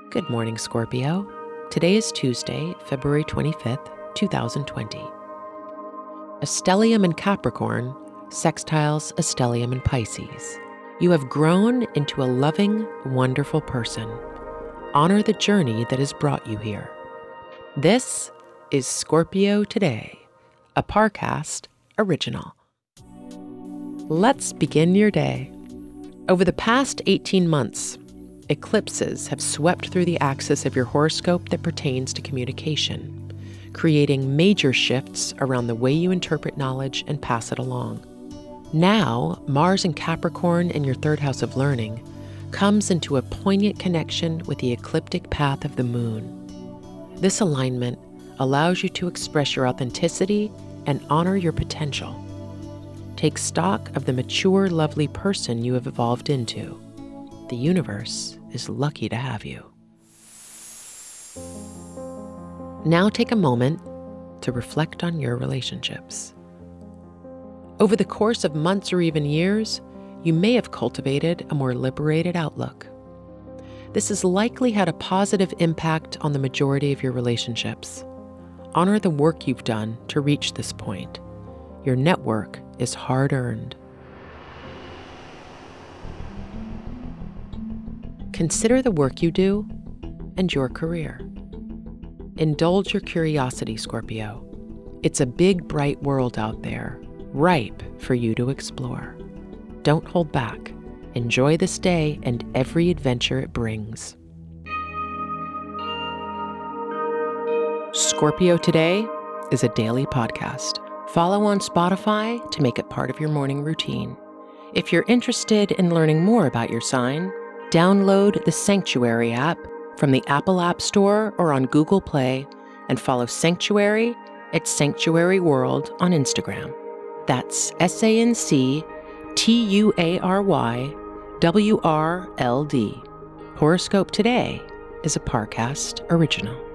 Good morning, Scorpio. Today is Tuesday, February 25th, 2020. A stellium in Capricorn sextiles a stellium in Pisces. You have grown into a loving, wonderful person. Honor the journey that has brought you here. This is Scorpio Today, a Parcast original. Let's begin your day. Over the past 18 months, eclipses have swept through the axis of your horoscope that pertains to communication, creating major shifts around the way you interpret knowledge and pass it along. Now, Mars in Capricorn in your third house of learning comes into a poignant connection with the ecliptic path of the moon. This alignment allows you to express your authenticity and honor your potential. Take stock of the mature, lovely person you have evolved into. The universe is lucky to have you. Now take a moment to reflect on your relationships. Over the course of months or even years, you may have cultivated a more liberated outlook. This has likely had a positive impact on the majority of your relationships. Honor the work you've done to reach this point. Your network is hard-earned. Consider the work you do and your career. Indulge your curiosity, Scorpio. It's a big, bright world out there, ripe for you to explore. Don't hold back. Enjoy this day and every adventure it brings. Scorpio Today is a daily podcast. Follow on Spotify to make it part of your morning routine. If you're interested in learning more about your sign, download the Sanctuary app from the Apple App Store or on Google Play and follow Sanctuary at Sanctuary World on Instagram. That's SanctuaryWRLD. Horoscope Today is a Parcast original.